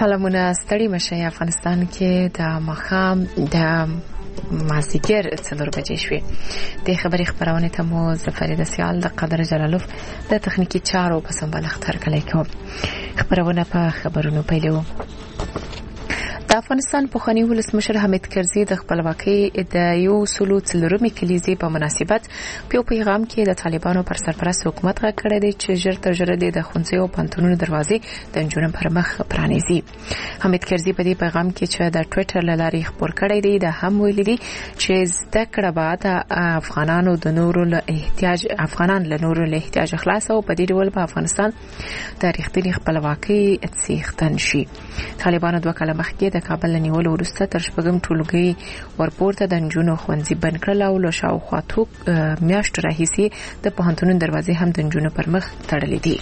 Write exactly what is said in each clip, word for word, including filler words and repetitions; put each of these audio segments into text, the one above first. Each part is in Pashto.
سلامونه ستړي مشي افغانستان کې د مخام د مازیګر څلور بجې شوې د خبري خبرونه ته مو زفرید سیال د قدر جلالوف د تخنیکی چارو په سمبالښت هرکلی کوم. خبرونه په خبرونو پیلو. د افغانستان پخوانی ولسمشر حامد کرزي د خپلواکۍ د یو سلو څلورمې کلیزې په مناسبت په پیغام کې د طالبانو پر سرپرست حکومت غږ کړی دی چې ژر تر ژره د ښوونځیو او پوهنتونونو دروازې د نجونو پر مخ پرانیزي. حامد کرزي په دې پیغام کې چې د ټوئیټر له لارې خپور کړی دی د هم ویلي دي چې زده کړه به د افغانانو د نورو له احتیاج افغانان له نورو له احتیاج خلاص او په دې ډول په افغانستان د رښتینې خپلواکۍ څښتن شي. طالبانو دوه کاله مخکې د کابل نیول وروسته تر شپږم ټولګي ورپورته د نجونو ښوونځي بند کړل او له شاوخوا څو میاشتو راهیسې د پوهنتون دروازې هم د نجونو پر مخ تړلې دي.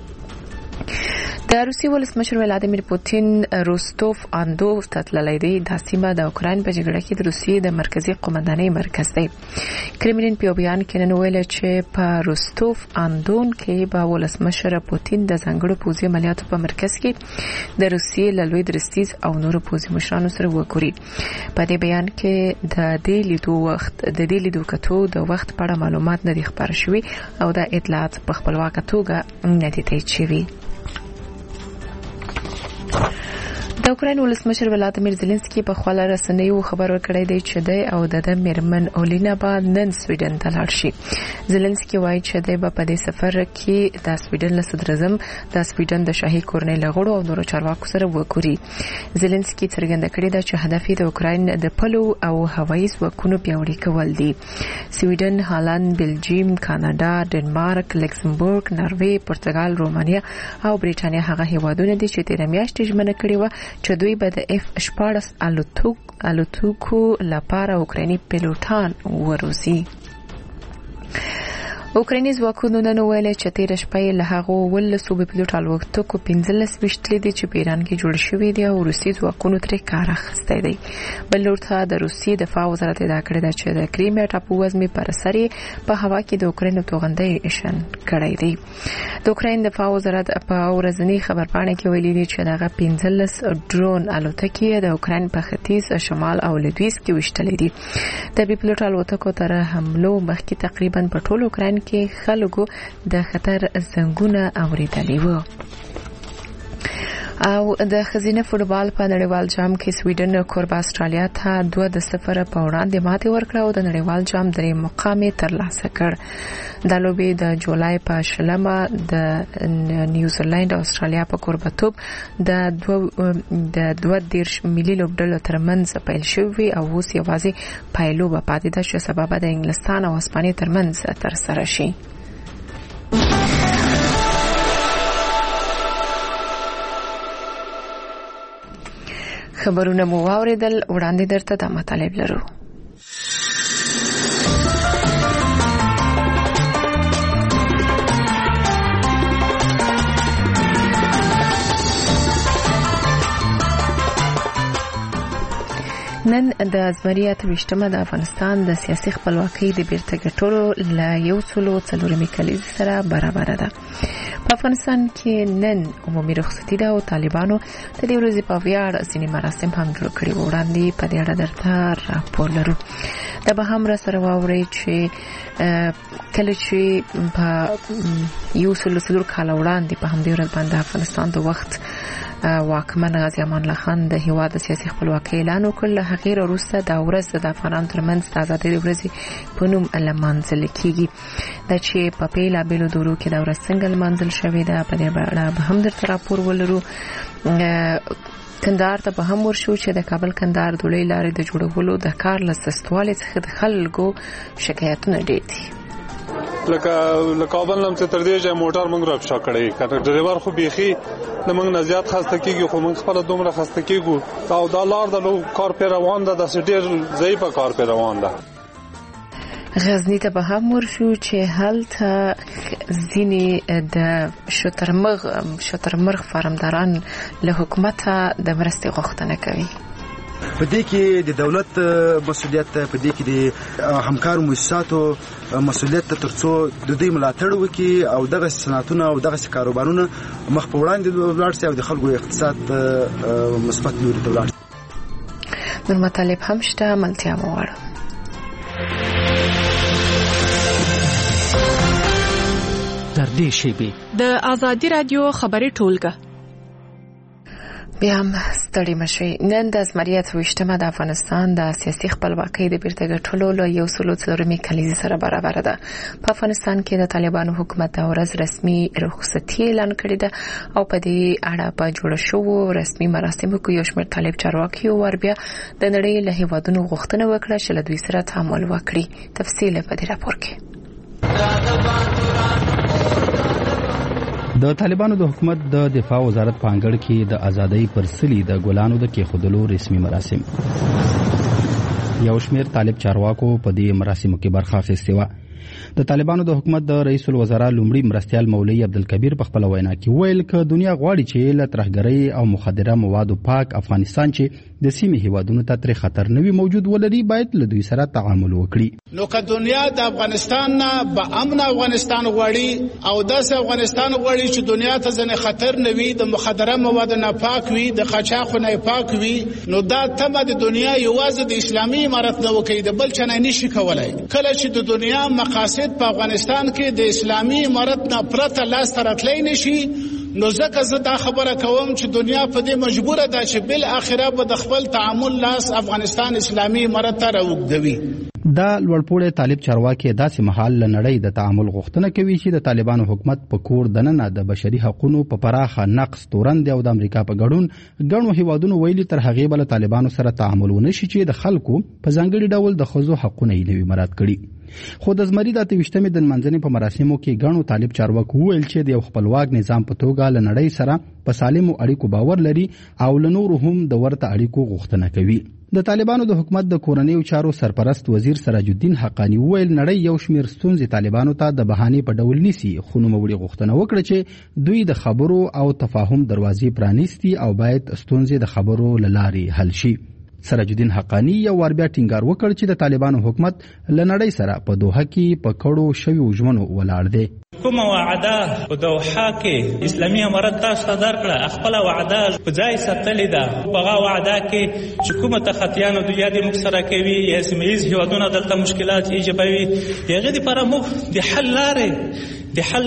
د روسي ولسمشر ولادیمیر پوتین روستوف اندوف ته تللی دی. دا سیمه د اوکراین په جګړه کې د روسیې د مرکزی قومندانۍ مرکز دی. کرملین په بیان کې نن ویل چې په روستوف اندون کې به ولسمشر پوتین د ځنګړو پوځي عملیاتو په مرکز کې د روسیې له لوی درستیز او نورو پوځي مشرانو سره وګوري. په دې بیان کې د دې لیدو وخت د دې لیدو کتو د وخت په اړه معلومات نه دي خبر شوي او د اطلاعات په خپلواکه توګه نه دي تایید شوي. د اوکراین ولسمشر ولادیمیر زيلنسکي په خپل رسنیو خبر ورکړی دی چې د او د میرمن اولینا با نن سویډن ته لاړ شي. زيلنسکي وایي چې د په دې سفر کې د سویډن له صدر اعظم د سویډن د شاهي کورنۍ لغړو او نورو چارواکو سره وګوري. زيلنسکي څرګنده کړی دی چې هدف د اوکراین د پلو او هوایي ځواکونو پیاوړي کول دي. سویډن، هالند، بلجیم، کاناډا، ډنمارک، لکسمبورګ، ناروې، پرتګال، رومانیا او بریټانیا هغه هیوادونه دي چې تیر میاشتې ژمنه کړې و چې دوی به د اف شپاړس الوتوک الوتوکو لپاره اوکرایني پیلوټان وروزي. اوکرایني ځواکونو نن ویل چې تیر شپه له هغه ول صوبې پیلوټ الوتکو پنځلس وشتلې دي چې په ایران کې جوړ شوې دي او روسي ځواکونو ترې کار اخیستی دی. بل لورته د روسي دفاع وزارت ادعا کړې ده چې د کریمیا ټاپو وزمې پر سر په هوا کې د اوکراین توغندۍ ایشن کړی دی. د اوکراین دفاع وزارت په ورځنی خبرپاڼه کې ویلي دي چې دغه پنځلس ډرون الوتکې د اوکراین په ختیځ، شمال او لویدیځ کې وشتلې دي. د بي پیلوټ الوتکو تر حملو مخکې تقریبا په ټول اوکراین کې خلکو د خطر زنګونه اوریدلي وو. او د خزینه فوټبال په نړیوال جام کې سویډن کوربه استرالیا ته دوه د صفر په وړاندې ماتې ورکړه او د نړیوال جام درې مقام ترلاسه کړ. د لوبې د جولای په شلمه د نیوزیلند او استرالیا په کوربتوب د دوه د دوه دیرش ملي لوبډلو ترمنځ پیل شوی او اوس یوازې پایلوبه پاتې ده چې سبب د انګلستان او اسپانیا ترمنځ ترسره شي. خبرونه مو واوریدل. وړاندې درته د مطالب لرو. نن د زمري اتویشتمه د افغانستان د سیاسي خپلواکۍ د بیرته ګټلو له یو سلو څلورمې کلیزې سره برابر ده. په افغانستان کې نن عمومي رخصتي ده او طالبانو د دې ورځې په ویاړ ځینې مراسم هم جوړ کړي وو. وړاندې په دې اړه درته راپور لرو. دا به هم را سره واورئ چې کله چې په یو سلو څلور کاله وړاندې په همدې ورځ باندې افغانستان د وخت واکمن غازي امان الله خان د هیواد د سیاسي خپلواکۍ اعلان وکړ. هغه وروسته د ورځ د افغانانو ترمنځ د ازادۍ ورځ په نوم لمانځل کیږي. دا چې په پیلا بیلو دورو کې د ورځ څنګه لمانځل شوې ده په دې اړه به هم درته راپور ولرو. کندهار ته به هم ورشو چې د کابل کندهار دوړې لارې د جوړولو د کار له سستوالي څخه د خلکو شکایتونه ډېر دي. لکه لکابل نم ته تر دې چې موټر موږ را پښه کړی کړه ډرایور خو بيخي د موږ نه زیات خسته کیږي خو موږ خپل دومره خسته کیږو او دا لار د لو کار په روان ده د سټیر ضعیفه کار په روان ده. غزنی ته به هم ورشو چې هلته ځینې د شترمرغ شترمرغ فارمداران له حکومت د مرستې غوښتنه کوي. په دې کې د دولت مسؤلیت، په دې کې د همکارو مؤسساتو مسؤلیت ترڅو د دې ملاتړ وکړي او دغه صنعتونه او دغه کاروبارونه مخ په وړاندې ولاړ شي او د خلکو اقتصاد مثبت لوري ته ولاړ شي. نور مطالب هم شته، ملتیا مو غواړم. تر دې شیبې د آزادي رادیو خبري ټولګه بیا هم ستړي مشوي. نن د زمریت وشتمه د افغانستان د سیاسي خپلواکۍ د بیرته ګټلو له یو سلو څلورمې کلیزې سره برابر ده. په افغانستان کې د طالبانو حکومت د ورځ رسمي رخصتي اعلان کړې ده او په دې اړه په جوړ شوو رسمي مراسمو کې یو شمېر طالب چارواکي ور بیا د نړۍ له هیوادونو غوښتنه وکړه چې له دوی سره تعامل وکړي. تفصیل په دې راپور کې. د طالبانو د حکومت د دفاع وزارت په انګړ کې د ازادۍ پر سلی د ګلانو د کېښودلو رسمي مراسم. یو شمېر طالب چارواکو په دې مراسمو کې برخه اخیستې وه. د طالبانو د حکومت د رئیس الوزرا لومړي مرستیال مولوي عبدالکبیر په خپل وینا کې ویل ک دنیا غواړي چې له ترهګرۍ او مخدره موادو پاک افغانستان چې د سیمې هیوادونو ته تر خطر نوي موجود ولري باید له دوی سره تعامل وکړي. نو که دنیا د افغانستان نه به امن افغانستان غواړي او داسې افغانستان غواړي چې دنیا ته ځنې خطر نه وي، د مخدره موادو نه پاک وي، د قاچاقو نه پاک وي، نو دا تمه د دنیا یوازې د اسلامي امارت نه وکړي، د بل چا نه نشي کولای. کله چې د دنیا مقاصد په افغانستان کې د اسلامي امارت نه پرته لاس ته راتلی نشي، نو ځکه زه دا خبره کوم چې دنیا په دې مجبوره ده چې بل آخره به د خپل تعامل لاس افغانستان اسلامي امارت ته راوږدوي. دا لوړپوړی طالب چارواکي داسې مهال له نړۍ د تعامل غوښتنه کوي چې د طالبانو حکومت په کور دننه د بشري حقوقو په پراخه نقض تورن او د امریکا په ګډون ګڼو هیوادونو ویلي تر هغې به له طالبانو سره تعامل ونشي چې د خلکو په ځانګړي ډول د ښځو حقونه یې نوي مراعات کړي. خو د زمري د اته ویشتمې د نمانځنې په مراسمو کې ګڼو طالب چارواکو وویل چې د یو خپلواک نظام په توګه له نړۍ سره په سالمو اړیکو باور لري او له نورو هم د ورته اړیکو غوښتنه کوي. د طالبانو د حکومت د کورنیو چارو سرپرست وزیر سراج الدین حقانی وویل نړۍ یو شمېر ستونزې طالبانو ته د بهانې په ډول نیسي، خو نوموړي غوښتنه وکړه چې دوی د خبرو او تفاهم دروازې پرانیستي او باید ستونزې د خبرو له لارې حل شي. سراج الدین حقانی یو وار بیا ټینګار وکړ چې د طالبانو حکومت له نړۍ سره په دوحه کې په کړو شویو ژمنو ولاړ دی. کومه وعده په دوحه کې اسلامي امارت تاسو ته درکړه، خپل وعده په ځای ساتلې ده. په هغه وعده کې چې کومه تخطیانو د یادې موږ سره کوي یا سیمهیز هیوادونه دلته مشکلات ایجابوي، هغې دپاره موږ د حل لارې د حل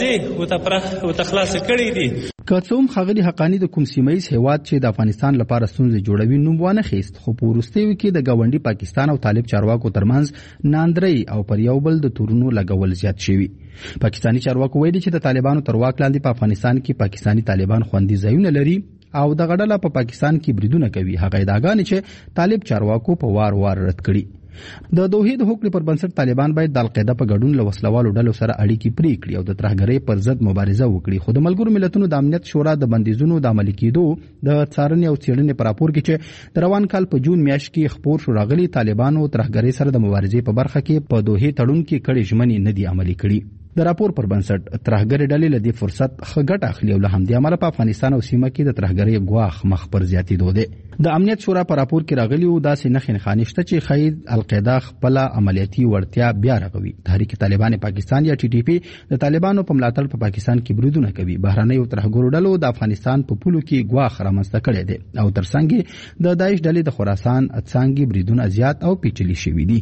دروازې ورته خلاصې کړې دي. که څه هم ښاغلي حقانی د کوم سیمهیز هیواد چې د افغانستان لپاره ستونزې جوړوي نوم وانه خیست، خو په وروستیو کې د ګاونډي پاکستان او طالب چارواکو ترمنځ ناندرۍ او پر یو بل د تورونو لګول زیات شوي. پاکستاني چارواکو ویلي چې د طالبانو تر واک لاندې په افغانستان کې پاکستاني طالبان خوندي ځایونه لري او د غډله په پاکستان کې بریدونه کوي. هغه ادعاګانې چې طالب چارواکو په وار وار رد کړي. د دوحې د حکم پر بنسټ طالبان باید د القاعده په ګډون له وسلوالو ډلو سره اړیکې پرې کړي او د ترهګرۍ پر ضد مبارزه وکړي. خو د ملګرو ملتونو د امنیت شورا د بندیزونو د عملي کېدو د څارنې او څېړنې په راپور کې چې د روان کال په جون میاشت کې خپور شو راغلي طالبانو ترهګرۍ سره د مبارزې په برخه کې په دوحې تړون کې کړي ژمنې نه دي عملي کړي. د راپور پر بنسټ ترهګرۍ ډلې له دې فرصت ښه ګټه اخلي او له همدې امله په افغانستان او سیمه کې د ترهګرۍ ګواښ مخ پر زیاتېدو دی. د امنیت شورا په راپور کې راغلي وو داسې نښې نښانې شته چې ښایي القاعده خپله عملیاتي وړتیا بیا رغوي. تحریک طالبان پاکستان یا ټي ټي پي د طالبانو په ملاتړ په پاکستان کې بریدونه کوي. بهرنیو ترهګرو ډلو د افغانستان په پولو کې ګواښ رامنځته کړی دی او ترڅنګ د داعش ډلې د خراسان څانګې بریدونه زیات او پیچلي شوي دي.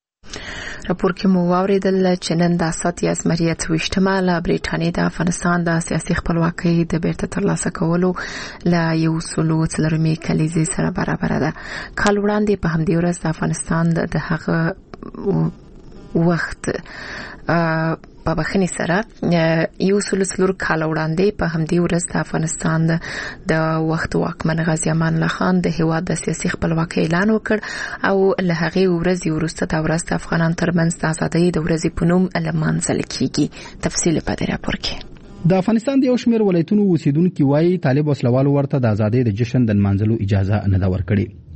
راپور کې مو واوریدل چې نن د اساتیا زمریه وشتمه له برېټانیا د افغانستان د سیاسي خپلواکۍ د بیرته ترلاسه کولو له یو سلو څلورمې کلیزې سره برابر ده. کال وړاندې په همدې ورځ د افغانستان د هغه وخت په بخنی سره یو سلو څلور کال وړاندې په همدې ورځ د افغانستان د وخت واکمن غازي امان الله خان د هیواد د سیاسي خپلواکۍ اعلان وکړ او له هغې ورځې وروسته د ورځ د افغانان ترمنځ د ازادۍ د ورځې په نوم لمانځل کیږي. تفصیل په دې راپور کې. د افغانستان د یو شمېر ولایتونو اوسیدونکي وایي طالب وسلوالو ورته د ازادۍ د جشن د نمانځلو اجازه نه ده ورکړې.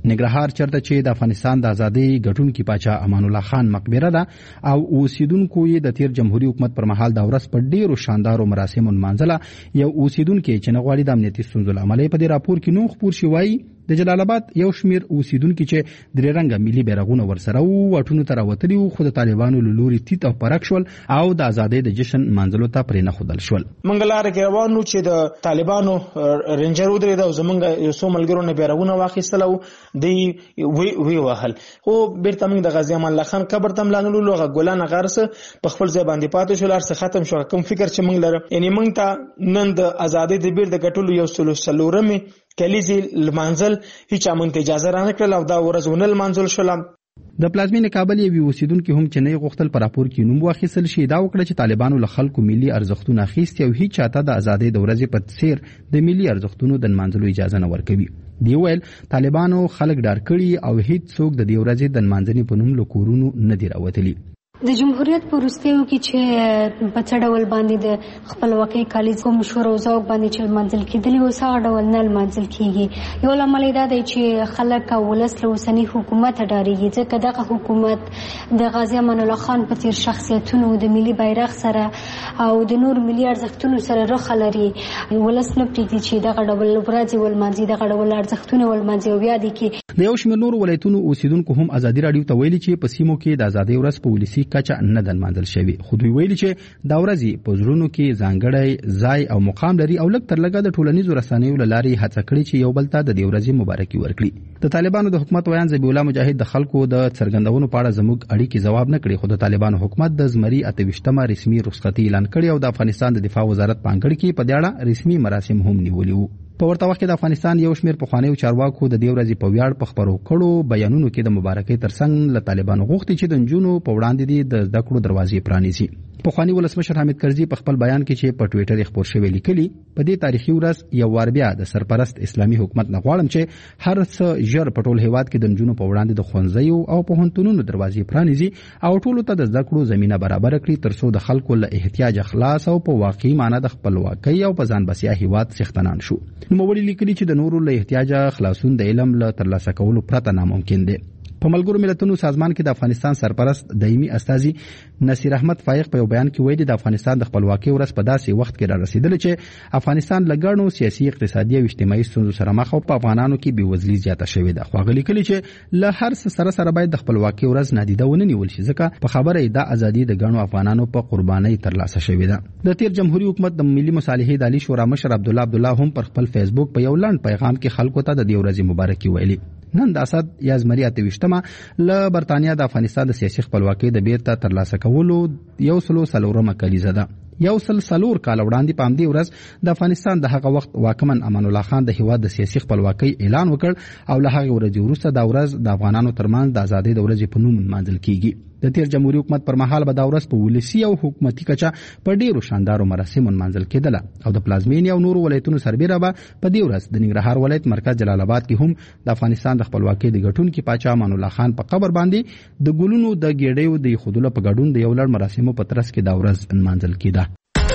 نګرهار چرته چې د افغانستان د ازادۍ ګټونکي پاچا امان الله خان مقبره ده او اوسیدونکو یې د تیر جمهوریت حکومت پر مهال د ورځ په ډیرو شاندارو مراسمو نمانځله. یو اوسیدونکو چې نه غواړي د امنیتي ستونزو له امله په دې راپور کې نو خبر شي وایي د جلال آباد یو شمیر اوسیدونکو چې درې رنګه ملي بیرغونه ورسره وو واټونو ته راوتلي وو خو د طالبانو له لوري تیت او پرک شول او د ازادۍ د جشن منځلو ته پرې نه ښودل شول. منګلار کې روانو چې د طالبانو رینجر ودرېد او زمونږ یو څو ملګرو نه بیرغونه واخیستل او دی وی وی وهل خو بیرته موږ د غازی امان الله خان قبر ته ملانلو لغه ګلان غرسه په خپل ځای باندې پاتې شو لارسه ختم شو. کوم فکر چې موږ لره یعنی موږ ته نن د ازادۍ د بیر د ګټلو یو سلو سلورمه کلیزي لمانځل هیڅ امنته اجازه رانه کړل او دا ورځونه لمانځل شول. د پلازمینې کابل یو اوسیدونکو هم چې نه غوښتل پر راپور کې نوم واخیستل شي دا وکړه چې طالبانو له خلکو ملي ارزښتونه اخیستي او هیڅ چاته د ازادۍ د ورځې په څیر د ملي ارزښتونو د منځلو اجازه نه ورکوي. دی ویل طالبانو خلک ډار کړي او هیڅ څوک د دې ورځې د منځني په نوم له کورونو نه دی راوتلي. د جمهوریت په وروستیو کې چې په څه ډول باندې د خپلواکۍ کالیز کوم شور او ذوق باندې چې منځل کېدلی او څه ډول نه منځل کېږي. یو لامل دا دی چې خلک او ولس له اوسني حکومت ډارېږي ځکه دغه حکومت د غازي امان الله خان په څیر شخصیتونو د ملي بیرغ سره او د نور ملي ارزښتونو سره رخه لري. ولس نه پرېږدي چې دغه ډول ورځې ولمانځي دغه ډول ارزښتونه ولمانځي او بیا دې کې د یو شمېر نورو ولایتونو اوسیدونکو هم ازادي راډیو ته ویلي چې په سیمو کې د ازادۍ ورځ په ولسي کچه نه ده نمانځل شوې خو دوی ویلي چې دا ورځې په زړونو کې ځانګړی ځای او مقام لري او لږ تر لږه د ټولنیزو رسنیو له لارې هڅه کړې چې یو بل ته د دې ورځې مبارکي ورکړي. د طالبانو د حکومت ویان ذبیح الله مجاهد د خلکو د څرګندونو په اړه زموږ اړیکې ځواب نه کړي خو د طالبانو حکومت د زمري اته ویشتمه رسمي رخصتي اعلان کړي او د افغانستان د دفاع وزارت په انګړ کې په دې اړه رسمي مراسم هم نیولي وو. په ورته وخت کې د افغانستان یو شمېر پخوانیو چارواکو د دې ورځې په ویاړ په خبرو کړو بیانونو کې د مبارکۍ ترڅنګ له طالبانو غوښتي چې د نجونو په وړاندې د زده کړو دروازې پرانیزي. پخوانی ولسمشر حامد کرزي په خپل بیان کې چې په ټوئیټر یې خبر شوی لیکلي په دې تاریخي ورځ یو وار بیا د سرپرست اسلامي حکومت نه غواړم چې هر څه ژر په ټول هیواد کې د نجونو په وړاندې د ښوونځیو او پوهنتونونو دروازې پرانیزي او ټولو ته د زده کړو زمینه برابر کړي ترڅو د خلکو له احتیاج خلاص او په واقعي معنی د خپلواکۍ او په ځان بسیا هیواد څښتنان شو. نوموړي لیکلي چې د نورو له احتیاج خلاصون د علم له ترلاسه کولو پرته ناممکن دی. په ملګرو ملتونو سازمان کې د افغانستان سرپرست دایمي استازي نصیر احمد فایق په یو بیان کې ویلي د افغانستان د خپلواکۍ ورځ په داسې وخت کې را رسیدله چې افغانستان له ګڼو سیاسي اقتصادي او اجتماعي ستونزو سره مخ او په افغانانو کې بېوزلي زیاته شوې ده. خو هغه لیکلي چې له هر څه سره سره باید د خپلواکۍ ورځ نادیده ونه نیول شي ځکه په خبره یې د ازادي د ګڼو افغانانو په قربانۍ ترلاسه شوې ده. د تیر جمهوریت حکومت د ملي مصالحې د عالی شورا مشر عبدالله عبدالله هم پر خپل فیسبوک په یو لنډ پیغام کې خلکو ته د دې ورځې مبارکي ویلي. نن د اسد یا زمري اته ویشتمه له برتانیا د افغانستان د سیاسي خپلواکۍ د بیرته ترلاسه کولو یو سلو څلورمه کلیزه ده. یو سل څلور کال وړاندې په همدې ورځ د افغانستان د هغه وخت واکمن امان الله خان د هیواد د سیاسي خپلواکۍ اعلان وکړ او له هغې ورځې وروسته دا ورځ د افغانانو ترمنځ د ازادۍ د ورځې په نوم نمانځل کیږي. د تیر جمهوریت حکومت پر مهال به دا ورځ په ولسي او حکومتي کچه په ډیرو شاندارو مراسمو نمانځل کېدله او د پلازمینې او نورو ولایتونو سربیره به په دې ورځ د ننګرهار ولایت مرکز جلال آباد کې هم د افغانستان د خپلواکۍ د ګټونکي پاچا امان الله خان په قبر باندې د ګلونو د ګېډیو د ایښودلو په ګډون د یو لړ مراسمو په ترڅ کې دا ورځ نمانځل کېده.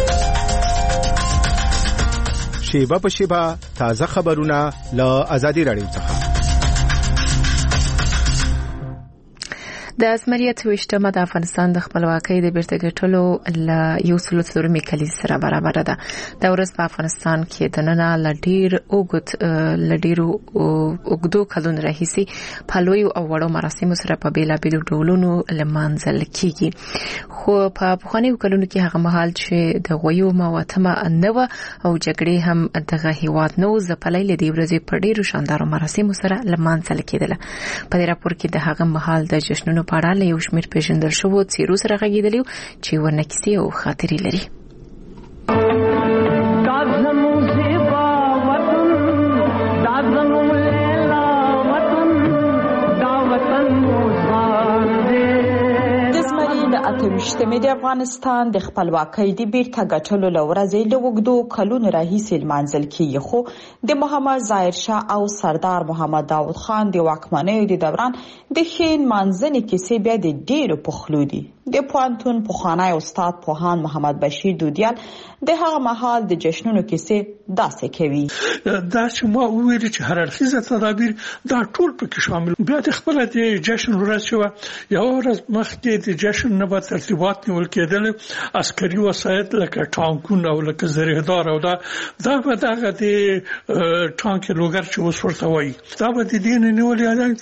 شیبه په شیبه تازه خبرونه له ازادي راډیو څخه. د زمري اته ویشتمه د افغانستان د خپلواکۍ د بیرته ګټلو له یو سلو څلورمې کلیزې سره برابره ده. دا ورځ په افغانستان کې د ننه له ډېر اوږد له ډېرو اوږدو کلونو راهیسې په لویو او وړو مراسمو سره په بېلابېلو ډولونو لمانځل کېږي. خو په پخوانیو کلونو کې هغه مهال چې د غویو مواتمه نه وه او جګړې هم دغه هېواد نه و ځپلی له دې ورځې په ډېرو شاندارو مراسمو سره لمانځل کېدله. په دې راپور کې د هغه مهال د جشنونو په اړه له یو شمېر پیژندل شوو څیرو سره غږېدلي چې ورنه کیسې او خاطرې لري. اته ویشتمې د افغانستان د خپلواکۍ د بیرته ګټلو له ورځې له اوږدو کلونو راهیسې لمانځل کېږي خو د محمد ظاهر شاه او سردار محمد داود خان د واکمنیو د دوران د ښې نمانځنې کیسې بیا د ډېرو پخلو دي. د پوهنتون پخوانی استاد پوهاند محمد بشیر دودیال د هغه مهال د جشنونو کیسې داسې کوي. دا چې ما وویل چې هر اړخیزه تدابیر دا ټول پکې شامل. بیا د خپل د جشن ورځ شوه، یو ورځ مخکې د جشن نه به ترتیبات نیول کېدل، عسکري وسایط لکه ټانکونه او لکه زرهدار او دا دا به دغه د ټانک لوګر چې اوس ورته وایي دا به د دې نه نیولې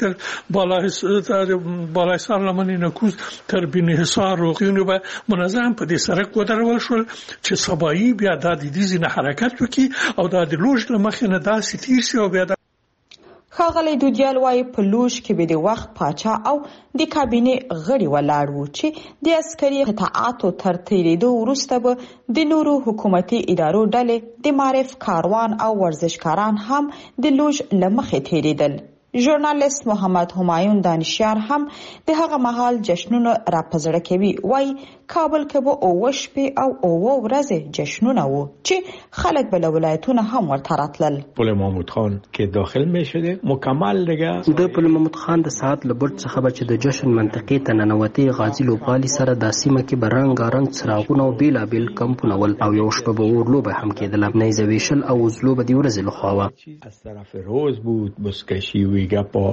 تر بالاحصار لمنې نکوز تر بینحصار روغتونو به منظم په دې سړک ودرول شول چې سبایي بیا د دې ځینې حرکت وکړي او د لوژ له مخې نه داسې تیر شي. او بیا ښاغلی دودیال وایي په لوژ کې به د وخت پاچا او د کابینې غړي ولاړ وو چې د عسکري قطعاتو تر تیریدو وروسته به د نورو حکومتي ادارو ډلې د معرف کاروان او ورزشکاران هم د لوژ له مخې تیریدل. ژورنالیست محمد همایون دانشیار هم د هغه مهال جشنونه را پزړه کوي. وایي کابل کې به اوه شپې او اوه ورځې جشنونه وو چې خلک به له ولایتونه هم ورته راتلل. پل محمود خان که داخل می شده مکمل دیگه د پل محمود خان د ساعت له برج څخه به چې د جشن منطقې ته ننوتي غازي لوبغالي سره د سیمه کې به رنګارنګ څراغونه او بیلابیل کمپونه ول او یو شپه به اورلوبه هم کېدله. نیزه ویشل او وزلوبه د ورځې لخوا وه. از طرف روز بود بزکشی ویگه پا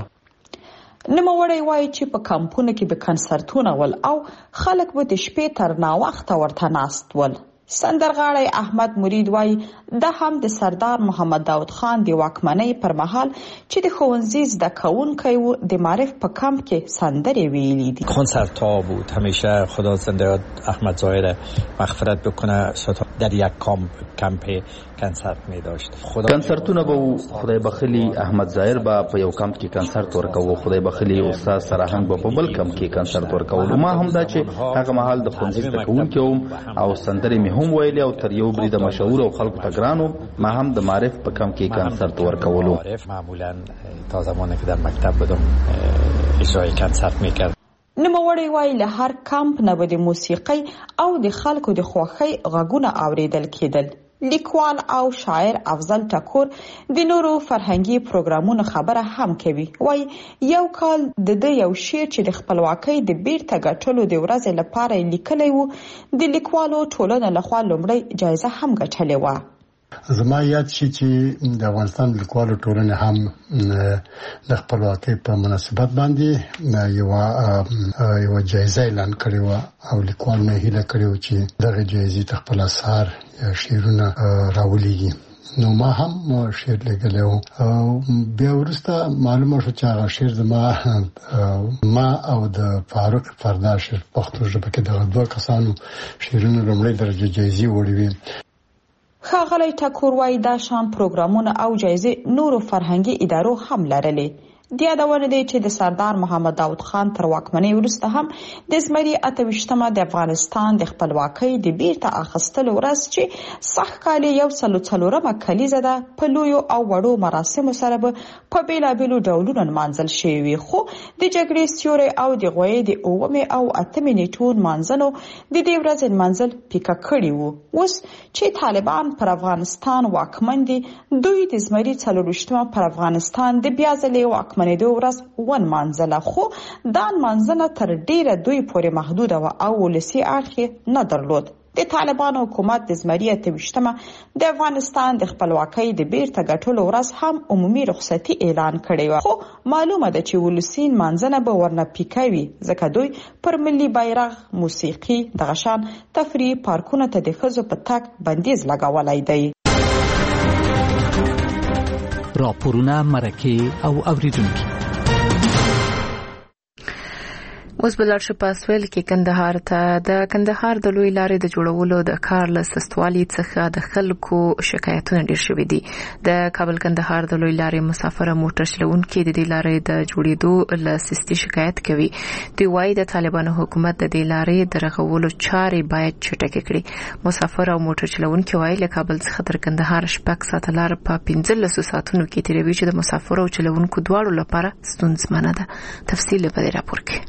نوموړی وایي چې په کمپونو کې به کنسرتونه ول او خلک به د شپې تر ناوخته ورته ناست ول. سندرغاړی احمد مرید وایي دا هم د سردار محمد داود خان د واکمنۍ پر مهال چې د ښوونځي زده کوونکی و د معرف په کمپ کې سندرې ویلي دي. کنسرت ها بود همیشه. خدا زنده احمد ظاهر مغفرت بکنه در یک کامپ کمپ کنسرت می داشت. کنسرتونه به خدای بخلی احمد ظاهر با په یو کمپ کې کنسرت ورکاوه. خدای بخلی استاد سراهنګ به په بل کمپ کې کنسرت ورکاوه. ما هم دا چې هغه مهال د ښوونځي زده کوونکی وم او سندرې مې هم ویلې او تر یو برید مشهور او خلکو ته ګرانو. ما هم د معرف په کمپ کې کنسرت ورکولو. معمولا تا زمانی که در مکتب بودم اجرای کنسرت میکرد. نوموړی وایي له هر کمپ نه به د موسیقۍ او د خلکو د خوښۍ غږونه اورېدل کېدل. لیکوال او شاعر افضل ټکور د نورو فرهنګي پروګرامونو خبره هم کوي. وایي یو کال د ده یو شعر چې د خپلواکۍ د بیرته ګټلو د ورځې لپاره یې لیکلی و د لیکوالو ټولنه لخوا لومړی جایزه هم ګټلې وه. زما یاد شي چې د افغانستان لیکوالو ټولنې هم د خپلواکۍ په مناسبت باندې یو یو جایزه اعلان کړې وه او لیکوالو نه هیله کړې وه چې دغه جایزې ته خپل اثار یا شعرونه راولیږي. نو ما هم شعر لیکلی و او بیا وروسته معلومه شو چې هغه شعر زما ما او د فاروق فردا شعر پښتو ژبه کې دغه دوه کسانو شعرونه لومړۍ درجه جایزې وړي وي. ښاغلی ټکور وایي دا شان پروګرامونه او جایزې نورو فرهنګي ادارو هم لرلې. د یادونه دی چې د سردار محمد داود خان تر واکمنۍ وروسته هم د زمري اته ویشتمه د افغانستان د خپلواکۍ د بیرته اخیستلو ورځ چې سږ کال یو سلو څلورمه کلیزه ده په لویو او وړو مراسمو سره به په بېلابېلو ډولونو نمانځل شوې وي. خو د جګړې سیوری او د غویې د اوومې او اتمې نیټو نمانځنو د دې ورځې نمانځل پیکه کړي وو. اوس چې طالبان پر افغانستان واکمن دي دوی د زمري څلور ویشتمه پر افغانستان د بیا ځلې واکمن د ورځ ون منځله. خو دا منځنه تر ډیره دوی پورې محدوده و او ولسی اړخ نه درلود. د طالبانو حکومت د زمري اته ویشتمه د افغانستان د خپلواکۍ د بیرته ګټلو ورځ هم عمومي رخصتي اعلان کړې و. خو معلومه ده چې ولسی منځنه به ورنه پیکوي ځکه دوی پر ملي بیرغ، موسیقي، دغه شان تفریح پارکونو ته د ښځو په تګ بندیز لګولی دی. راپورونه، مرکې او اوریدونکي. اوس بلار شو پاسویل کې کندهار ته د کندهار د لوی لارې د جوړولو د کار له سستوالي څخه د خلکو شکایتونه ډېر شوي دي. د کابل کندهار د لوی لارې مسافر موټر چلوونکي د دې لارې د جوړېدو له سستي شکایت کوي. دوی وایي د طالبانو حکومت د دې لارې د رغولو چارې باید چټکې کړي. مسافر او موټر چلوونکي وایي له کابل څخه تر کندهار شپږ ساعته لار په پنځلسو ساعتونو کې تېروي چې د مسافر او چلوونکو دواړو لپاره ستونزمنه ده. تفصیل په دې راپور کې.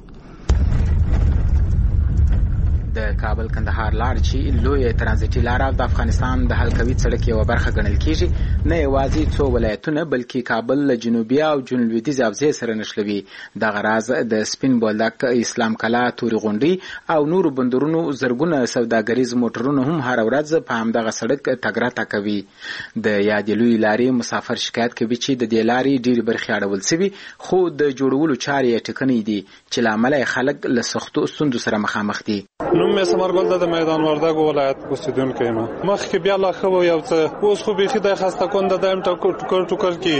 د کابل کندهار لار چې لوی ترانزیتي لار د افغانستان د حلقوي سړک یو برخه ګڼل کیږي نه یوازې څو ولایتونه بلکې کابل له جنوبي او جنوب لویدیځ حوزې سره نښلوي. دغه راز د سپین بولدک، اسلام کلا، توري غونډۍ او نورو بندرونو زرګونه سوداګریز موټرونه هم هر ورځ په همدغه سړک تګ راتګ کوي. د یادې لویې لارې مسافر شکایت کوي چې د دې لارې ډېرې برخې اړول سوي، خو د جوړولو چارې یې ټکنۍ دي چې له امله یې خلک له سختو ستونزو سره مخامخ دي. نوم مې ثمرګل د میدان وردګو ولایت اوسېدونکی یم. مخکې بیا لا ښه و یو څه، اوس خو بیخي د خسته کونده دایم ټوکر ټوکر کی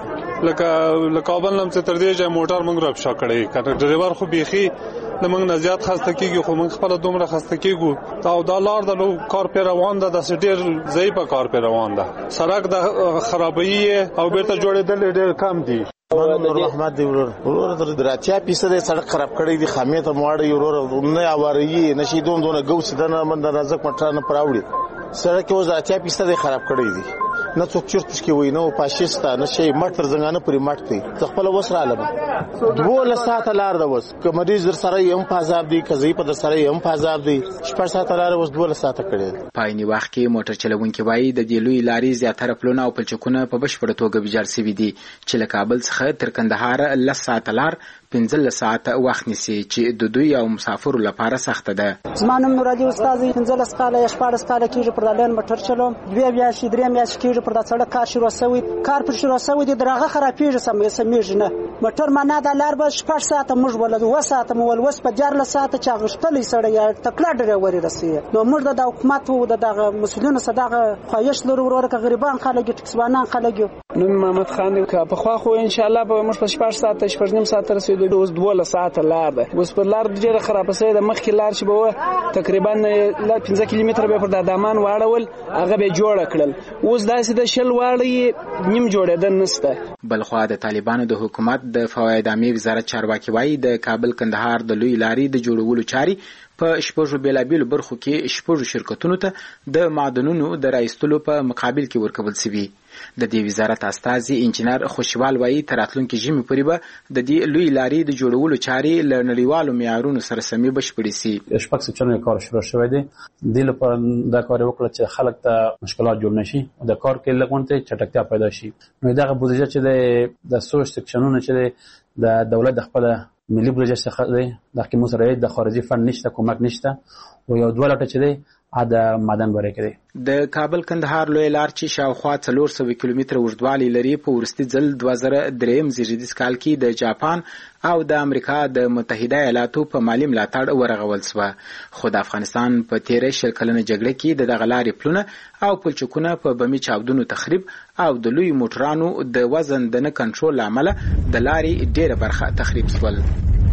لکه له کابل نه تر دې ځای موټر موږ را پښه کړی. کنه ډرایور خو بیخي د موږ نه زیات خسته کیږي، خو موږ خپل دومره خسته کیږو. او دا لار د کار په روان ده، د ډېر ضعیفه کار په روان ده. سړک د خرابوي او بیرته جوړېدل ډېر کم دي. نور محمد دی ورور ورور تر دراتیا پیسه د سړک خراب کړی دی، خامې ته موړی ورور نه اواري نشي دون دون ګوس دنه من د نازک مټر نه پراوړي. سړک یو دراتیا پیسه د خراب کړی دی، نه څوک چرته کې وای نه پاشيستا نه شي مټر زنګانه پرې مټ کوي. خپل وسره علم دوه ساعت لار ده، وس کومریز در سره یم فازاب دی، کزې په در سره یم فازاب دی، شپږ ساعت لار وس دوه ساعت کړی. پایني وخت کې موټر چلوونکي وایي د دې لوی لارې زیاتره پلونه او پلچکونه په بشپړه توګه ویجاړ شوي دي چې له کابل څخه تر کندهار لس ساعت لار پنځلس ساعته وخت نیسي چې د دوی او مسافرو لپاره سخته ده. زما نوم نورعلي استاد، پنځلس کاله یا شپاړس کاله کېږي پر دالین موټر چلوم. دوه میاشتې درې میاشتې کېږي پر دا سړک کار شروع شوی، کار پر شروع شوی دی، درغه خرابېږي سم سمېږي نه. موټر معنا د لار به شپږ ساعته موږ ولود و ساعته مول وس په دیارلس ساعته چا غشتلې سړی یا تکلا ډرایور رسي. نو موږ د حکومت او دغه مسؤلینو صدقه خواهش لرو ورور که غریبان خلک ټکسوانان خلک. نوم محمد خان دی. په خوا خو ان شاء الله به موږ په شپږ ساعته شپږ نیم ساعت رسیدو. اوس دوه ساعت لار ده، اوس په لار ډیره خراب سوی ده. مخکې لار چې به تقریبا پنځه کیلومتره به پر د دامان واړول، هغه به جوړ کړل. اوس داسې د شل واړی نیم جوړېدل نشته. بلخوا د طالبانو د حکومت د فواید عامې وزارت چارواکي وایي د کابل کندهار د لوی لارې د جوړولو چارې په شپږو بیلابیلو برخو کې شپږو شرکتونو ته د معدنونو د راایستلو په مقابل کې ورکول شوي. د دې وزارت استازي انجنیر خوشوال وایي تر راتلونکي ژمي پورې به د دې لوی لارې د جوړولو چارې له نړیوالو معیارونو سره سمې بشپړې شي. شپږ سکشنونه کار شروع شوی دی. د لپاره دا کار وکړه چې خلک ته مشکلات جوړ نشي، د کار کې لګونته چټکتیا پیدا شي. نو دغه بودیجه چې د سوش سکشنونه چې د دولت د خپل ملي بودیجه څخه دی، د حکومت سره د خارجي فند نشته، کومک نشته، او یو دوه لټه چې دی د معدن بری کړي. د کابل کندهار لوی لار چې شاوخوا څلور سوه کیلومتره اوږدوالی لري په وروستي ځل دوه زره درېیم زیږدیز کال کې د جاپان او د امریکا د متحده ایالاتو په مالي ملاتړ ورغول شوه. خو د افغانستان په تیره شل کلنه جګړه کې د دغه لارې پلونه او پلچکونه په بمي چاودنو تخریب او د لوی موټرانو د وزن د نه کنټرول له امله د لارې ډیره برخه تخریب شول.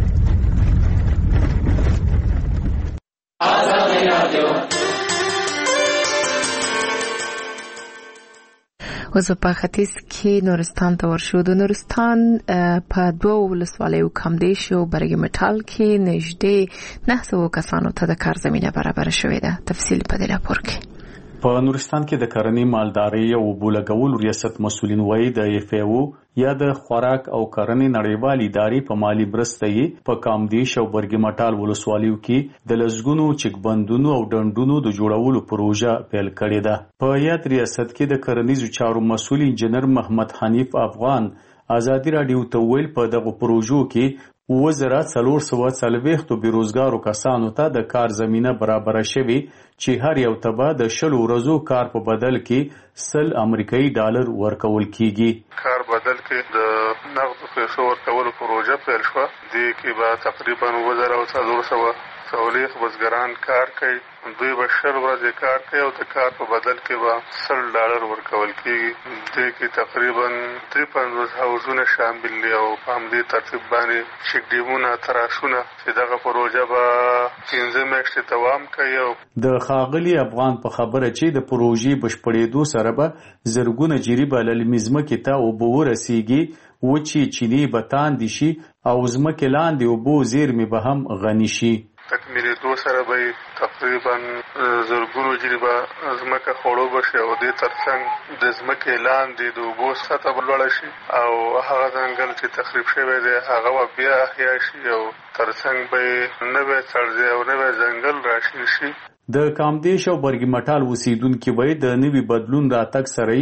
اوس په ختیځ کې نورستان ته ورشو. د نورستان په دوه ولسوالیو کامدیش او برګ میټال کې نږدې نه سوه کسانو ته د کار زمینه برابر شوې ده. تفصیل په دې راپور کې. په نورستان کې د کرنې مالدارۍ او بولګولو ریاست مسؤلین وایي د اف ای او یا د خوراک او کرنې نړیوال ادارې په مالی مرسته یې په کامدیش او برګ مټال ولسوالیو کې د لزګونو چکبندونو او ډنډونو د جوړولو پروژه پیل کړې ده. په یاد ریاست کې د کرنیزو چارو مسؤل انجنیر محمد حنیف افغان ازادي راډیو ته ویل په دغه پروژو کې اووه زره څلور سوه څلوېښتو بېروزګارو کسانو ته د کار زمینه برابره شوې چې هر یو ته به د شلو ورځو کار په بدل کې سل امریکایي ډالر ورکول کیږي. کار بدل کې د نغدو پیسو ورکولو پروژه پیل شوه. دې کې به تقریبا اووه زره څلور سوه څلوېښت بزګران کار کوي. دوی به شل ورځې کار کوي او د کار په بدل کې به سل ډالر ورکول کیږي. دې کې تقریبا درې پنځوس حوضونه شامل دي او په همدې ترتیب باندې چک ډیمونه تراشونه چې دغه پروژه به پنځه میاشتې دوام کوي. د ښاغلي افغان په خبره چې د پروژې بشپړېدو سره به زرګونه جریبه للمي ځمکې ته اوبه ورسیږي، وچې چینې به تاندې شي او ځمکې لاندې اوبو زیرمې به هم غني شي. تکمیلېدو سره به تقریبا زرګونو جریبه ځمکه خوړو بشي او دې ترڅنګ د ځمکې لاندې د اوبو سطحه به لوړه شي او هغه ځنګل چې تخریب شوی دی هغه به بیا احیا شي او ترڅنګ به نوی څړځای او نوی ځنګل راشین شي. د کامدیش او برګ مټال اوسیدونکي وایي د نوي بدلون راتګ سره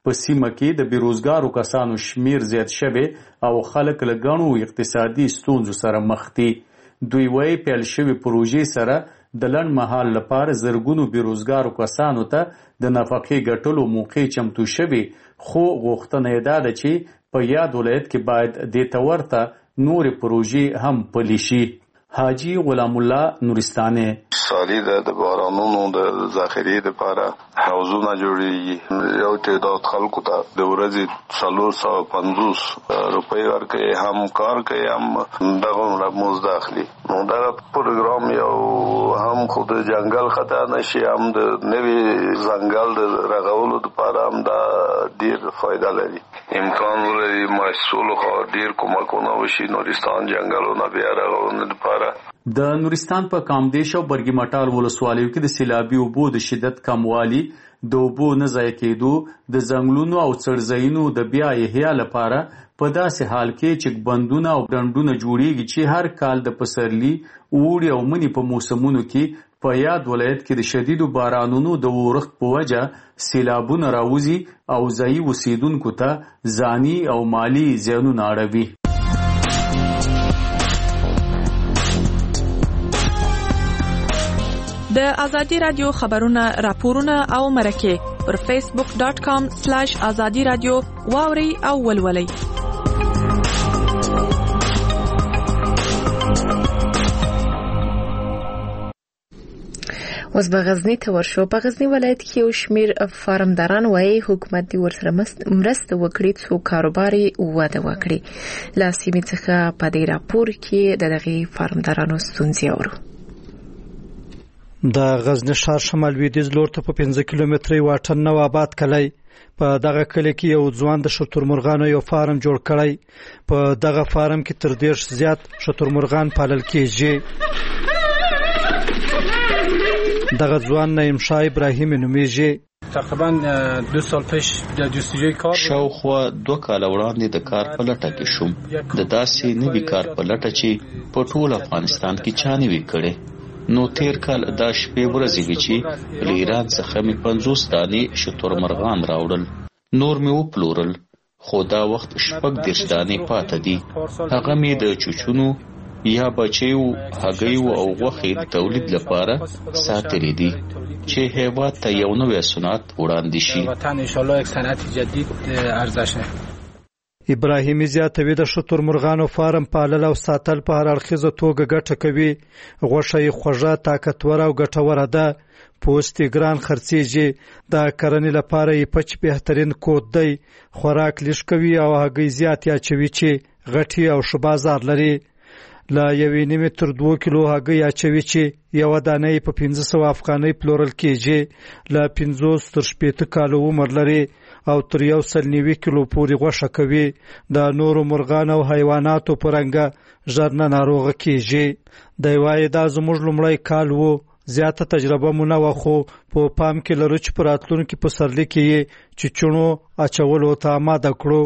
په سیمه کې د بیروزګارو کسانو شمیر زیات شوی او خلک له ګڼو اقتصادي ستونزو سره مخ دي. دوی وایي پیل شوې پروژې سره د لنډ مهال لپاره زرګونو بیروزګارو کسانو ته د نفقې ګټلو موقع چمتو شوي، خو غوښتنه یې دا ده چې په یاد ولایت کې باید دې ته ورته نورې پروژې هم پلي شي. حاجی غلام الله نورستاني: سالي د بارانونو د ذخیرې لپاره حوضونه جوړېږي. یو تعداد خلکو ته د ورځې څلور سوه پنځوس روپۍ ورکوي، هم کار کوي هم دغه مزد اخلي. نو دغه پروګرام یو هم خو د جنګل خطا نشي، هم د نوي ځنګل د رغولو لپاره هم دا ډېر فایده لري. امکان ولري محصولو خو ډېر کومکونه وشي نورستان جنګلونه بیا رغونې لپاره. د نورستان په کامدیش او برګي مټال ولسوالیو کې د سیلابي اوبو د شدت کموالي، د اوبو نه ضایع کېدو، د ځنګلونو او څړځایونو د بیا احیا لپاره په داسې حال کې چې بندونه او ډنډونه جوړیږي چې هر کال د پسرلي، اوړي او مني په موسمونو کې په یاد ولایت کې د شدیدو بارانونو د اورښت په وجه سیلابونه راوځي او ځایي اوسیدونکو ته ځاني او مالی زیانونه اړوي. د ازادي رادیو خبرونه، راپورونه او مرکه پر فیسبوک ډاٹ کام سلیش ازادي رادیو واوري او ولولي. اوس به غزنی ته ورشو. په غزنی ولایت کې یو شمیر فارمداران وایي حکومت دې ورسره مرسته وکړي څو کاروبار وده وکړي. له سیمې څخه په دې راپور کې د دغه فارمدارانو ستونزې اورو. د غزنی ښار شمال لویدیځ لور ته په پنځه کیلومتري واټن نو آباد کلی. په دغه کلی کې یو ځوان د شترمرغانو یو فارم جوړ کړی. په دغه فارم کې تر ډېر زیات شترمرغان پالل کېږي. دغه ځوان نعیم شاه ابراهیم نومیږي. تقریبا دو سال پیش د جستجوی کار شاوخوا دوه کال وړاندې د کار په لټه کې شوم. د داسې نوي کار په لټه چې په ټول افغانستان کې چا نه وي کړی. نو تیر کال دا شپې ورځې وې چې له ایران څخه مې پنځوس دانې شترمرغان راوړل. نور مې وپلورل، خو دا وخت شپږ دېرش دانې پاته دي. هغه مې د چوچونو یا بچیو، هګیو او غوښې د تولید لپاره ساتلې دي چې هیواد ته یو نوی صنعت وړاندې شي. وطن ان شاء الله یک صنعت جدید ارزش نه. ابراهیمي زیاتوي د شترمرغانو فارم پالل او ساتل په هر اړخیزه توګه ګټه کوي. غوښه یې خوږه، طاقتوره او ګټوره ده. پوست یې ګران خرڅېږي. د کرنې لپاره یې پچ بهترین کود دی. خوراک لږ کوي او هګۍ زیات اچوي چې غټي او ښه بازار لري. له یوې نیمې تر دوه کیلو هګۍ اچوي چې یوه دانه یې په پنځه سوه افغانۍ پلورل کېږي. له پنځوس تر شپېته کالو عمر لري او تر یو سل نوي کیلو پورې غوښه کوي. د نورو مرغانو او حیواناتو په رنګه ژر نه ناروغه کېږي. دی وایي دا زموږ لومړی کال و. زیاته تجربه مو نه وه، خو په پام کې لرو چې په راتلونکي پسرلي کې یې چچڼو اچولو ته آماده کړو.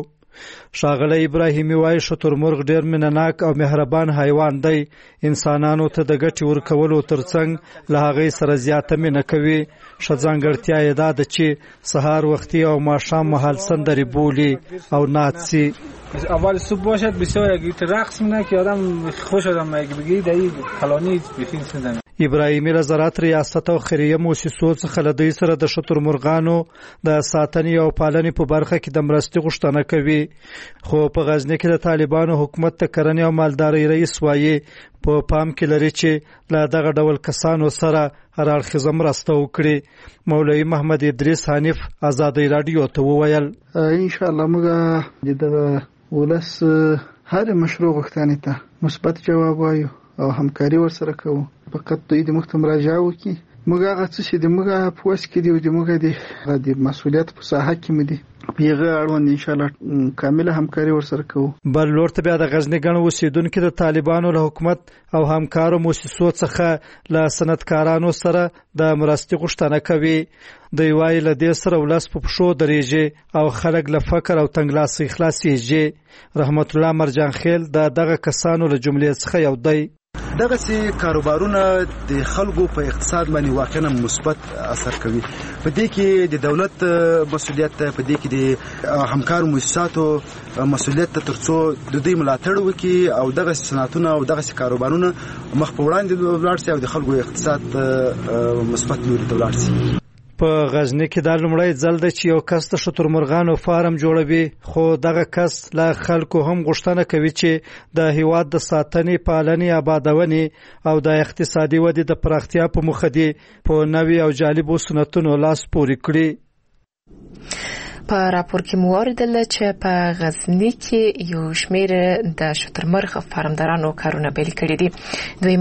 ښاغلی ابراهیمي وایي شترمرغ ډېر مینهناک او مهربان حیوان دی. انسانانو ته د ګټې ورکولو ترڅنګ له هغې سره زیاته مینه کوي. ښه ځانګړتیا یې دا ده چې سهار وختي او ماښام مهال سندرې بولي او ناڅي. اول صبح باشد بسیار یک رقص می‌کنه که آدم خوش آدم میگه بگی در این کلانی بخین سندن. ابراهیمي له زراعت ریاست او خیریه موسسو څخه له دوی سره د شترمرغانو د ساتنې او پالنې په برخه کې د مرستې غوښتنه کوي. خو په غزنی کې د طالبانو حکومت ته کرنې او مالدارۍ رئیس وایي په پام کې لري چې له دغه ډول کسانو سره هر اړخیزه مرسته وکړي. مولوي محمد ادریس حنیف ازادي رادیو ته وویل ان شاء الله موږ د ولس هر مشروع غوښتنې ته مثبت جواب وایو او همکاري ورسره کوو. فقط دوی د مخته مراجعه وکړي. موږ هغه څه چې د موږ په وس کې دي او د موږ د مسؤلیت په ساحه کې مو دي په هغه اړوند ان شاء الله کامله همکاري ورسره کوو. بل لور ته بیا د غزنی ګڼ اوسیدونکو د طالبانو له حکومت او همکارو موسسو څخه له صنعتکارانو سره د مرستې غوښتنه کوي. دوی وایي له دې سره ولس په پښو درېږي او خلک له فقر او تنګلاسۍ خلاصېږي. رحمت الله مرجان خیل د دغه کسانو له جملې څخه یو دی. دغه سي کاروبارونه د خلکو په اقتصاد باندې واقعا مثبت اثر کوي. په دې کې د دولت مسؤلیت، په دې کې د همکارو مؤسساتو مسؤلیت ترڅو د دې ملاتړ وکړي او دغه صنعتونه او دغه کاروبارونه مخ په وړاندې ولاړ شي او د خلکو اقتصاد مثبت لوري ته ولاړ شي. په غزنی کې د لومړی ځل د چې یو کس د شترمرغانو فارم جوړوي، خو دغه کس لا خلکو هم غوښتنه کوي چې د هیواد د ساتنې، پالنې، آبادونې او د اقتصادي ودې د پراختیا په موخه دی په نوي او جالبو سنتونو لاس پورې کړي. په راپور کې مو اوریدل چې په غزنی کې یو شمېر د شترمرغ فارمدارانو کارونه پیل کړي دي. دوی